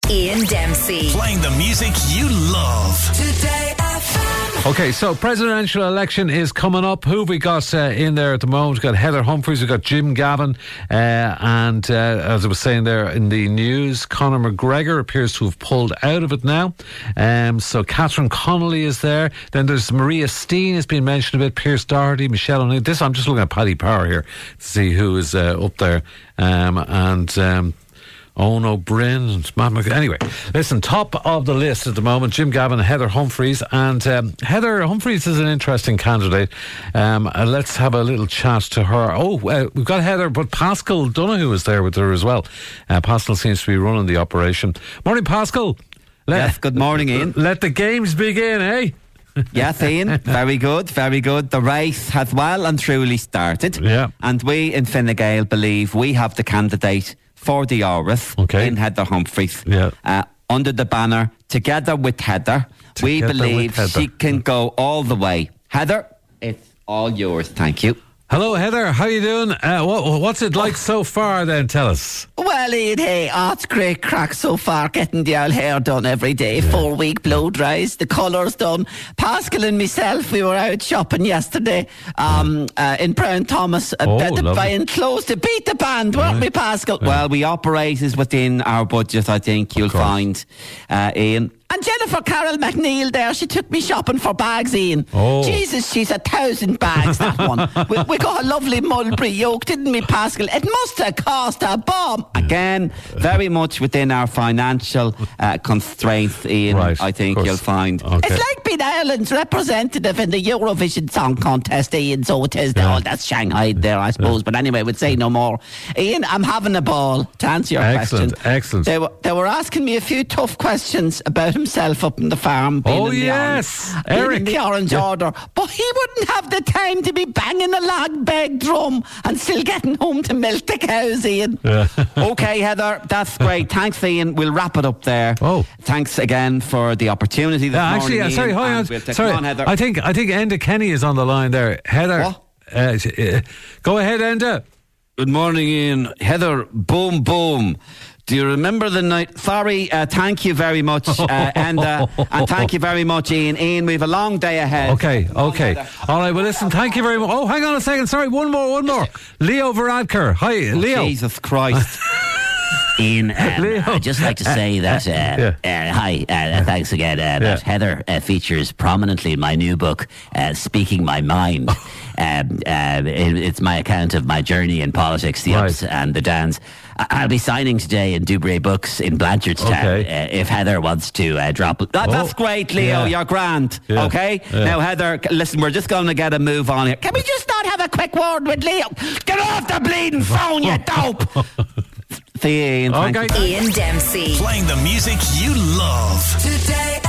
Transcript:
Ian Dempsey. Playing the music you love. Today FM. Okay, so presidential election is coming up. Who have we got in there at the moment? We've got Heather Humphreys, we've got Jim Gavin, and as I was saying there in the news, Conor McGregor appears to have pulled out of it now. So Catherine Connolly is there. Then there's Maria Steen has been mentioned a bit, Pierce Doherty, Michelle O'Neill. I'm just looking at Paddy Power here to see who is up there. Owen O'Brien and Matt McGregor. Anyway, listen, top of the list at the moment, Jim Gavin, Heather Humphreys. And Heather Humphreys is an interesting candidate. Let's have a little chat to her. We've got Heather, but Pascal Donoghue is there with her as well. Pascal seems to be running the operation. Morning, Pascal. Yes, good morning, Ian. Let the games begin, eh? Yes, Ian, very good, very good. The race has well and truly started. Yeah. And we in Fine Gael believe we have the candidate for the Áras in Heather Humphreys. Yeah. Under the banner, Together with Heather. We believe she can go all the way. Heather, it's all yours. Thank you. Hello, Heather. How are you doing? What's it like so far then? Tell us. Well, Ian, hey, it's great crack so far, getting the old hair done every day. 4-week blow dries, the colours done. Pascal and myself, we were out shopping yesterday in Brown Thomas, buying clothes to beat the band, weren't we, Pascal? Well, we operate is within our budget, I think you'll find, Ian. And Jennifer Carroll McNeil there, she took me shopping for bags, Ian. Jesus, she's 1,000 bags, that one. we got a lovely mulberry yoke, didn't we, Pascal? It must have cost a bomb. Again, very much within our financial constraints, Ian, right, I think you'll find. Okay. It's like being Ireland's representative in the Eurovision Song Contest, Ian, so it is. Oh, that's Shanghai there, I suppose. But anyway, we'd say no more. Ian, I'm having a ball, to answer your question. Excellent. They were asking me a few tough questions about himself up in the farm, being Eric in the Orange Order, but he wouldn't have the time to be banging a log bag drum and still getting home to milk the cows, Ian. Okay, Heather, that's great. Thanks, Ian. We'll wrap it up there. Thanks again for the opportunity this morning, Ian. Sorry, hold on. Come on, Heather. I think Enda Kenny is on the line there. Heather, go ahead, Enda. Good morning, Ian. Heather, boom, boom. Do you remember the night? Sorry, thank you very much, and thank you very much, Ian. Ian, we have a long day ahead. Okay. All right, well, listen, thank you very much. Oh, hang on a second. Sorry, one more. Leo Varadkar. Hi, Leo. Jesus Christ. Ian, I'd just like to say that, hi, thanks again, that Heather features prominently in my new book, Speaking My Mind. It's my account of my journey in politics, the ups and the downs. I'll be signing today in Dubray Books in Blanchardstown if Heather wants to drop it. That's great, Leo. You're grand. Okay? Now, Heather, listen, we're just going to get a move on here. Can we just not have a quick word with Leo? Get off the bleeding phone, you dope! See you, Ian. Ian Dempsey. Playing the music you love. Today